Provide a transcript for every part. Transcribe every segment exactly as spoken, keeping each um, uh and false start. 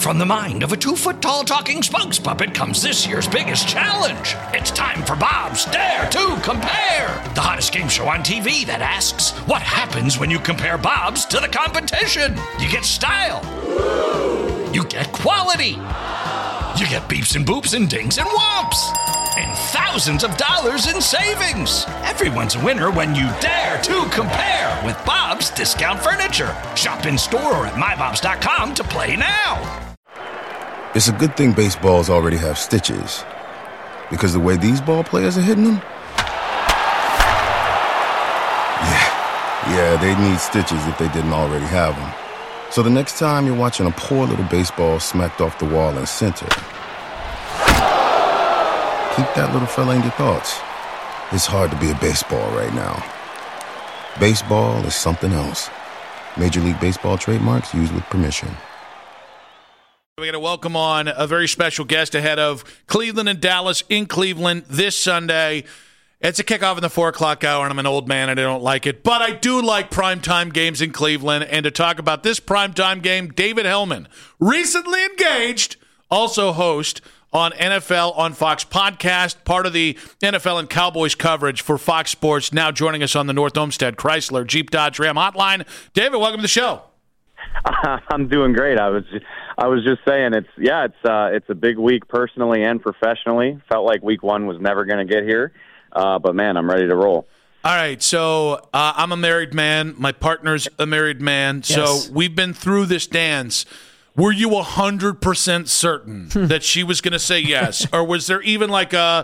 from the mind of a two-foot-tall talking spokes puppet comes this year's biggest challenge. It's time for Bob's Dare to Compare, the hottest game show on T V that asks, what happens when you compare Bobs to the competition? You get style. You get quality. You get beeps and boops and dings and whomps. And thousands of dollars in savings. Everyone's a winner when you dare to compare with Bob's Discount Furniture. Shop in store or at my bobs dot com to play now. It's a good thing baseballs already have stitches, because the way these ball players are hitting them, yeah, yeah, they'd need stitches if they didn't already have them. So the next time you're watching a poor little baseball smacked off the wall in center, keep that little fella in your thoughts. It's hard to be a baseball right now. Baseball is something else. Major League Baseball trademarks used with permission. We're going to welcome on a very special guest ahead of Cleveland and Dallas in Cleveland this Sunday. It's a kickoff in the four o'clock hour, and I'm an old man, and I don't like it. But I do like primetime games in Cleveland. And to talk about this primetime game, David Hellman, recently engaged, also host on N F L on Fox podcast, part of the N F L and Cowboys coverage for Fox Sports, now joining us on the North Olmsted Chrysler Jeep Dodge Ram hotline. David, welcome to the show. I'm doing great. I was I was just saying it's yeah, it's uh, it's a big week personally and professionally. Felt like week one was never going to get here. Uh, but, man, I'm ready to roll. All right, so uh, I'm a married man. My partner's a married man. Yes. So we've been through this dance. Were you one hundred percent certain that she was going to say yes? Or was there even like a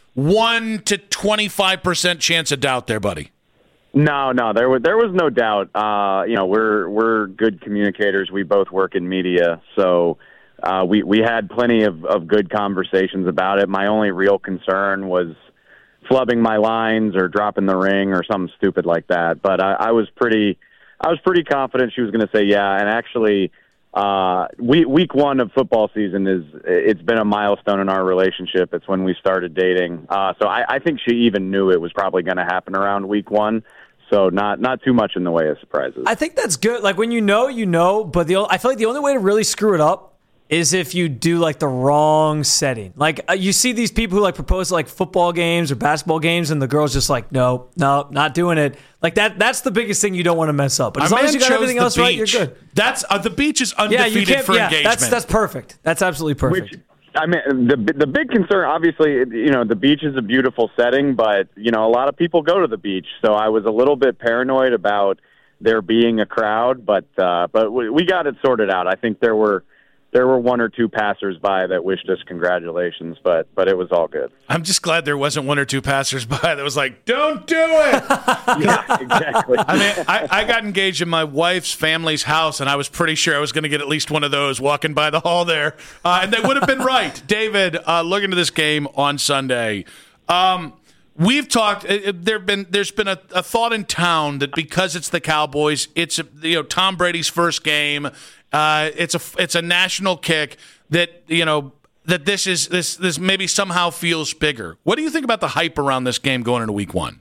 one to twenty-five percent chance of doubt there, buddy? No, no, there was, there was no doubt. Uh, you know, we're we're good communicators. We both work in media. So uh, we, we had plenty of, of good conversations about it. My only real concern was flubbing my lines or dropping the ring or something stupid like that. But I, I was pretty, I was pretty confident she was going to say yeah. And actually, uh, we, week one of football season is it's been a milestone in our relationship. It's when we started dating. Uh, so I, I think she even knew it was probably going to happen around week one. So not not too much in the way of surprises. I think that's good. Like when you know, you know. But the I feel like the only way to really screw it up is if you do like the wrong setting. Like uh, you see these people who like propose like football games or basketball games, and the girl's just like, no, no, not doing it. Like that. That's the biggest thing you don't want to mess up. But as Our long man as you got chose everything the else right, you're beach. good. That's uh, the beach is Yeah, you undefeated can't. for Yeah, engagement. that's that's perfect. That's absolutely perfect. Which, I mean, the the big concern, obviously, you know, the beach is a beautiful setting, but you know, a lot of people go to the beach. So I was a little bit paranoid about there being a crowd, but uh, but we, we got it sorted out. I think there were. There were one or two passersby that wished us congratulations, but but it was all good. I'm just glad there wasn't one or two passersby that was like, don't do it. Yeah, exactly. I mean, I, I got engaged in my wife's family's house, and I was pretty sure I was going to get at least one of those walking by the hall there. Uh, and they would have been right. David, uh, looking to this game on Sunday. Um, We've talked. Uh, there been there's been a, a thought in town that because it's the Cowboys, it's you know Tom Brady's first game. Uh, it's a it's a national kick that you know that this is this this maybe somehow feels bigger. What do you think about the hype around this game going into week one?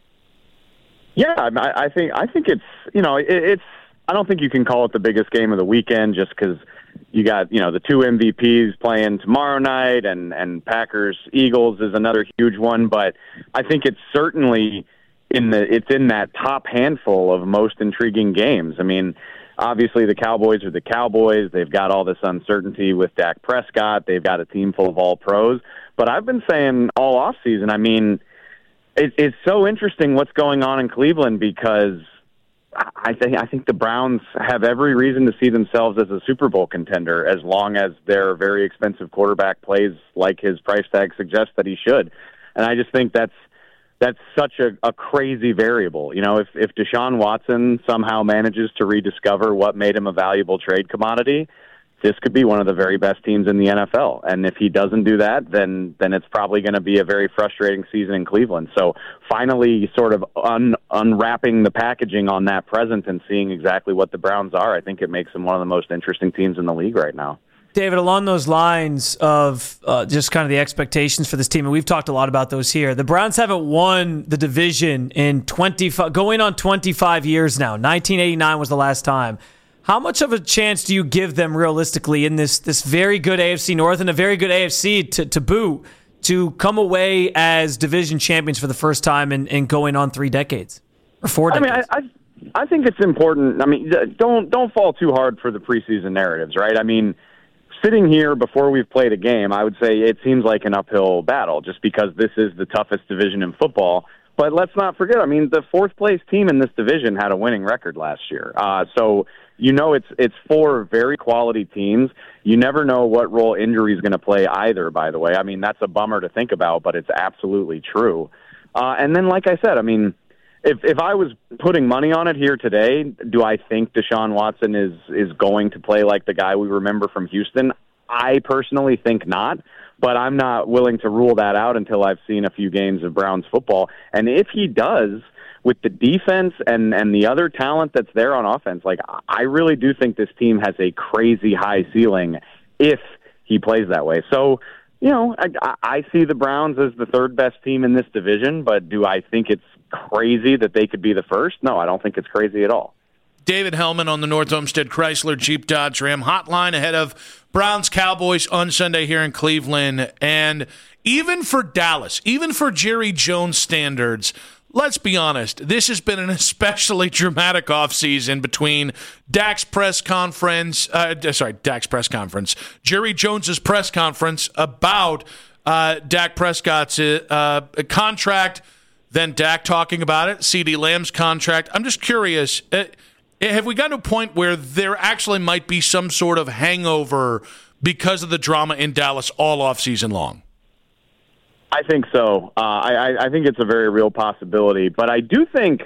Yeah, I, I think I think it's you know it, it's I don't think you can call it the biggest game of the weekend just because you got you know the two M V Ps playing tomorrow night and and Packers Eagles is another huge one, but I think it's certainly in the it's in that top handful of most intriguing games. I mean, obviously the Cowboys are the Cowboys. They've got all this uncertainty with Dak Prescott. They've got a team full of all pros. But I've been saying all offseason, I mean, it, it's so interesting what's going on in Cleveland because I think I think the Browns have every reason to see themselves as a Super Bowl contender as long as their very expensive quarterback plays like his price tag suggests that he should. And I just think that's that's such a, a crazy variable. You know, if, if Deshaun Watson somehow manages to rediscover what made him a valuable trade commodity, this could be one of the very best teams in the N F L. And if he doesn't do that, then then it's probably going to be a very frustrating season in Cleveland. So finally sort of un, unwrapping the packaging on that present and seeing exactly what the Browns are, I think it makes them one of the most interesting teams in the league right now. David, along those lines of uh, just kind of the expectations for this team, and we've talked a lot about those here, the Browns haven't won the division in twenty-five, going on twenty-five years now. nineteen eighty-nine was the last time. How much of a chance do you give them realistically in this this very good A F C North and a very good A F C to, to boot to come away as division champions for the first time in, in going on three decades or four decades? I mean, I, I, I think it's important. I mean, don't don't fall too hard for the preseason narratives, right? I mean, sitting here before we've played a game, I would say it seems like an uphill battle just because this is the toughest division in football. But let's not forget, I mean, the fourth place team in this division had a winning record last year. Uh, so, you know, it's it's four very quality teams. You never know what role injury is going to play either, by the way. I mean, that's a bummer to think about, but it's absolutely true. Uh, and then, like I said, I mean, if if I was putting money on it here today, do I think Deshaun Watson is, is going to play like the guy we remember from Houston? I personally think not. But I'm not willing to rule that out until I've seen a few games of Browns football. And if he does, with the defense and, and the other talent that's there on offense, like I really do think this team has a crazy high ceiling if he plays that way. So, you know, I, I see the Browns as the third best team in this division, but do I think it's crazy that they could be the first? No, I don't think it's crazy at all. David Hellman on the North Olmsted Chrysler Jeep Dodge Ram hotline ahead of Browns Cowboys on Sunday here in Cleveland. And even for Dallas, even for Jerry Jones standards, let's be honest, this has been an especially dramatic offseason between Dak's press conference, uh, sorry, Dak's press conference, Jerry Jones's press conference about uh, Dak Prescott's uh, contract, then Dak talking about it, CeeDee Lamb's contract. I'm just curious, uh, have we gotten to a point where there actually might be some sort of hangover because of the drama in Dallas all offseason long? I think so. Uh, I, I think it's a very real possibility. But I do think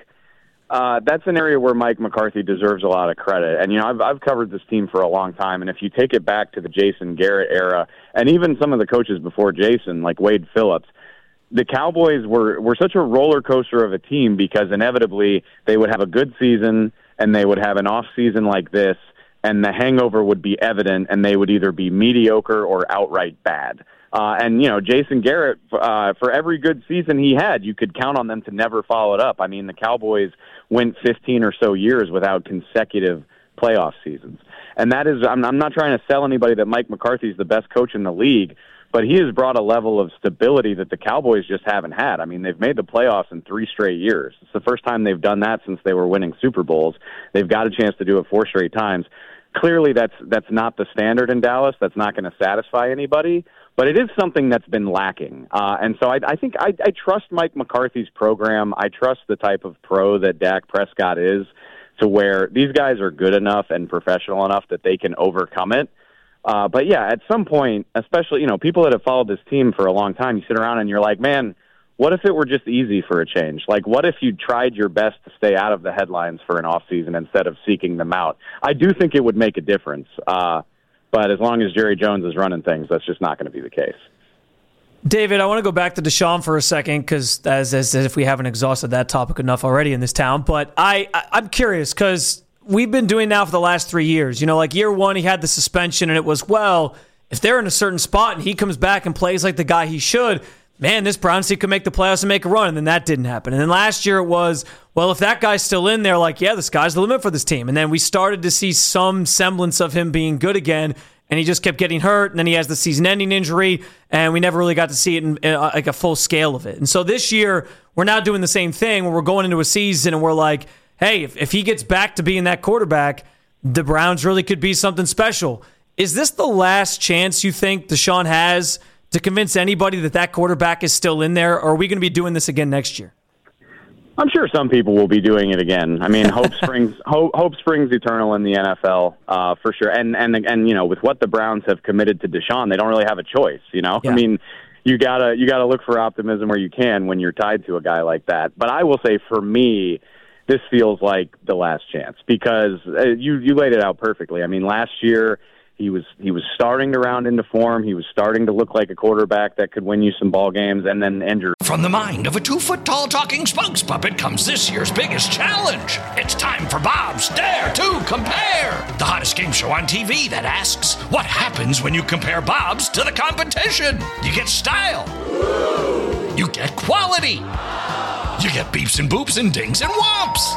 uh, that's an area where Mike McCarthy deserves a lot of credit. And, you know, I've, I've covered this team for a long time. And if you take it back to the Jason Garrett era, and even some of the coaches before Jason, like Wade Phillips, the Cowboys were, were such a roller coaster of a team because inevitably they would have a good season and they would have an off season like this, and the hangover would be evident, and they would either be mediocre or outright bad. Uh, and, you know, Jason Garrett, uh, for every good season he had, you could count on them to never follow it up. I mean, the Cowboys went fifteen or so years without consecutive playoff seasons. And that is, I'm, I'm not trying to sell anybody that Mike McCarthy is the best coach in the league, but he has brought a level of stability that the Cowboys just haven't had. I mean, they've made the playoffs in three straight years. It's the first time they've done that since they were winning Super Bowls. They've got a chance to do it four straight times. Clearly, that's that's not the standard in Dallas. That's not going to satisfy anybody, but it is something that's been lacking. Uh, and so I, I think I, I trust Mike McCarthy's program. I trust the type of pro that Dak Prescott is, to where these guys are good enough and professional enough that they can overcome it. Uh, but, yeah, at some point, especially, you know, people that have followed this team for a long time, you sit around and you're like, man, what if it were just easy for a change? Like, what if you tried your best to stay out of the headlines for an offseason instead of seeking them out? I do think it would make a difference. Uh, but as long as Jerry Jones is running things, that's just not going to be the case. David, I want to go back to Deshaun for a second because as, as if we haven't exhausted that topic enough already in this town. But I, I I'm curious because we've been doing now for the last three years. You know, like year one, he had the suspension, and it was, well, if they're in a certain spot and he comes back and plays like the guy he should, man, this Browns team could make the playoffs and make a run. And then that didn't happen. And then last year it was, well, if that guy's still in there, like, yeah, the sky's the limit for this team. And then we started to see some semblance of him being good again, and he just kept getting hurt. And then he has the season-ending injury, and we never really got to see it in, in uh, like a full scale of it. And so this year we're now doing the same thing where we're going into a season and we're like, hey, if, if he gets back to being that quarterback, the Browns really could be something special. Is this the last chance you think Deshaun has to convince anybody that that quarterback is still in there, or are we going to be doing this again next year? I'm sure some people will be doing it again. I mean, hope springs hope, hope springs eternal in the N F L uh, for sure. And and and you know, with what the Browns have committed to Deshaun, they don't really have a choice. You know, yeah. I mean, you gotta you gotta look for optimism where you can when you're tied to a guy like that. But I will say, for me, this feels like the last chance because uh, you you laid it out perfectly. I mean, last year he was he was starting to round into form. He was starting to look like a quarterback that could win you some ball games, and then injured. From the mind of a two-foot-tall talking spokes puppet comes this year's biggest challenge. It's time for Bob's Dare to Compare, the hottest game show on T V that asks, what happens when you compare Bob's to the competition? You get style. You get quality. You get beeps and boops and dings and whomps.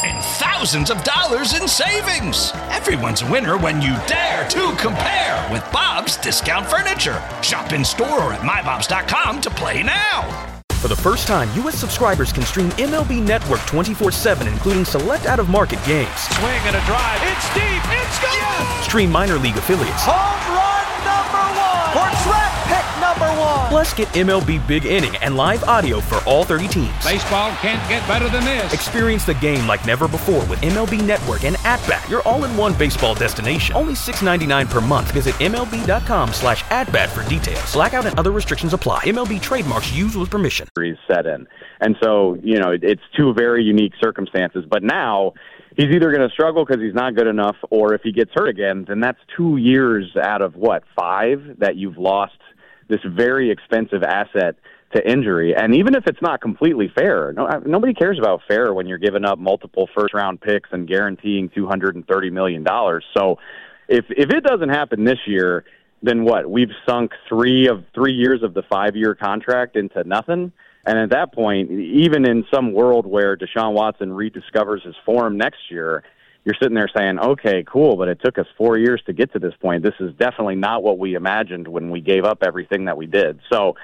and thousands of dollars in savings. Everyone's a winner when you dare to compare with Bob's Discount Furniture. Shop in store or at my bobs dot com to play now. For the first time, U S subscribers can stream M L B Network twenty-four seven, including select out-of-market games. Swing and a drive. It's deep. It's gone. Yes! Stream minor league affiliates. Home run number one. Or draft pick number one. Plus, get M L B Big Inning and live audio for all thirty teams. Baseball can't get better than this. Experience the game like never before with M L B Network and At-Bat, your all-in-one baseball destination. Only six dollars and ninety-nine cents per month. Visit M L B dot com slash at-bat for details. Blackout and other restrictions apply. M L B trademarks used with permission. Set in. And so, you know, it's two very unique circumstances. But now he's either going to struggle because he's not good enough, or if he gets hurt again, then that's two years out of, what, five that you've lost this very expensive asset to injury. And even if it's not completely fair, no, nobody cares about fair when you're giving up multiple first-round picks and guaranteeing two hundred thirty million dollars. So if if it doesn't happen this year, then what? We've sunk three of three years of the five-year contract into nothing. And at that point, even in some world where Deshaun Watson rediscovers his form next year, you're sitting there saying, okay, cool, but it took us four years to get to this point. This is definitely not what we imagined when we gave up everything that we did. So,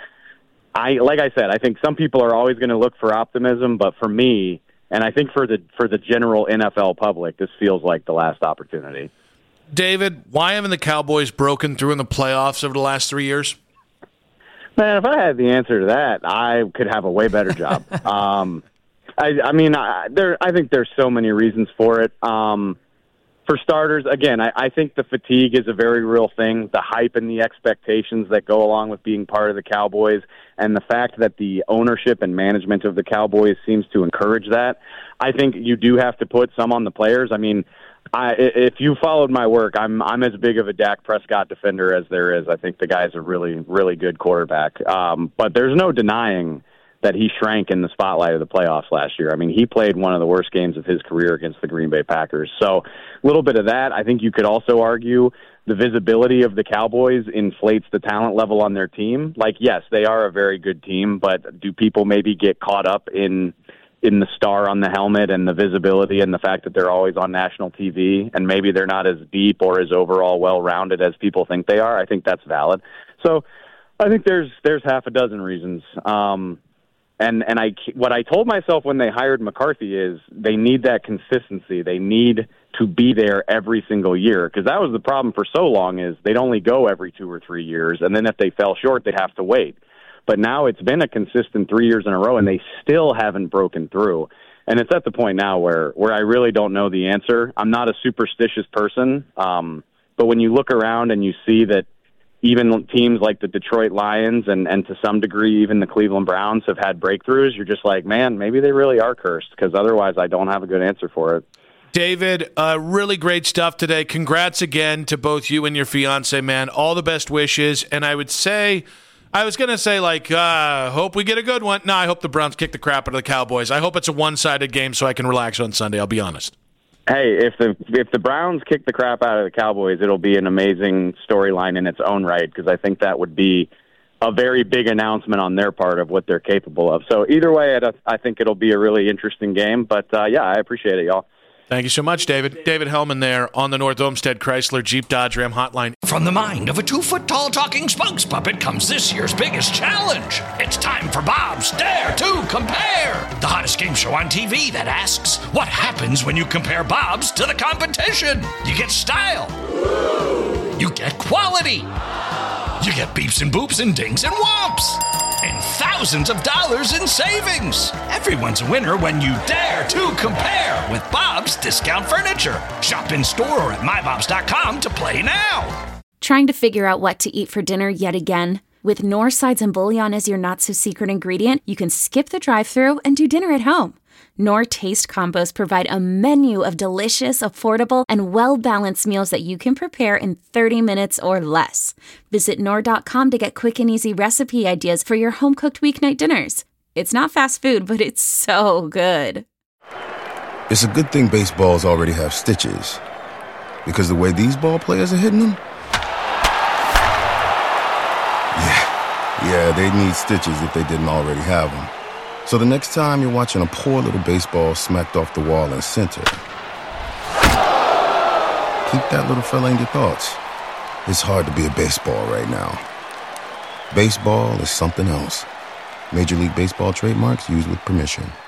I, like I said, I think some people are always going to look for optimism, but for me, and I think for the for the general N F L public, this feels like the last opportunity. David, why haven't the Cowboys broken through in the playoffs over the last three years? Man, if I had the answer to that, I could have a way better job. um, I, I mean, I, there. I think there's so many reasons for it. Um, for starters, again, I, I think the fatigue is a very real thing. The hype and the expectations that go along with being part of the Cowboys, and the fact that the ownership and management of the Cowboys seems to encourage that. I think you do have to put some on the players. I mean, I, if you followed my work, I'm I'm as big of a Dak Prescott defender as there is. I think the guy's a really, really good quarterback. Um, but there's no denying that he shrank in the spotlight of the playoffs last year. I mean, he played one of the worst games of his career against the Green Bay Packers. So a little bit of that. I think you could also argue the visibility of the Cowboys inflates the talent level on their team. Like, yes, they are a very good team, but do people maybe get caught up in in the star on the helmet and the visibility and the fact that they're always on national T V, and maybe they're not as deep or as overall well-rounded as people think they are? I think that's valid. So I think there's there's half a dozen reasons. Um, and and I what I told myself when they hired McCarthy is they need that consistency. They need to be there every single year, because that was the problem for so long, is they'd only go every two or three years, and then if they fell short, they'd have to wait. But now it's been a consistent three years in a row, and they still haven't broken through. And it's at the point now where, where I really don't know the answer. I'm not a superstitious person, um, but when you look around and you see that even teams like the Detroit Lions and, and to some degree even the Cleveland Browns have had breakthroughs, you're just like, man, maybe they really are cursed, because otherwise I don't have a good answer for it. David, uh, really great stuff today. Congrats again to both you and your fiance, man. All the best wishes. And I would say... I was going to say, like, uh, hope we get a good one. No, I hope the Browns kick the crap out of the Cowboys. I hope it's a one-sided game so I can relax on Sunday, I'll be honest. Hey, if the if the Browns kick the crap out of the Cowboys, it'll be an amazing storyline in its own right, because I think that would be a very big announcement on their part of what they're capable of. So either way, I think it'll be a really interesting game. But, uh, yeah, I appreciate it, y'all. Thank you so much, David. David Hellman there on the North Olmsted Chrysler Jeep Dodge Ram hotline. From the mind of a two-foot-tall talking spokes puppet comes this year's biggest challenge. It's time for Bob's Dare to Compare, the hottest game show on T V that asks, what happens when you compare Bob's to the competition? You get style. You get quality. You get beeps and boops and dings and whomps. And thousands of dollars in savings. Everyone's a winner when you dare to compare with Bob's Discount Furniture. Shop in store or at my bobs dot com to play now. Trying to figure out what to eat for dinner yet again? With Knorr sides and bouillon as your not-so-secret ingredient, you can skip the drive-thru and do dinner at home. Knorr Taste Combos provide a menu of delicious, affordable, and well-balanced meals that you can prepare in thirty minutes or less. Visit Knorr dot com to get quick and easy recipe ideas for your home-cooked weeknight dinners. It's not fast food, but it's so good. It's a good thing baseballs already have stitches, because the way these ball players are hitting them, yeah, yeah, they need stitches if they didn't already have them. So the next time you're watching a poor little baseball smacked off the wall in center, keep that little fella in your thoughts. It's hard to be a baseball right now. Baseball is something else. Major League Baseball trademarks used with permission.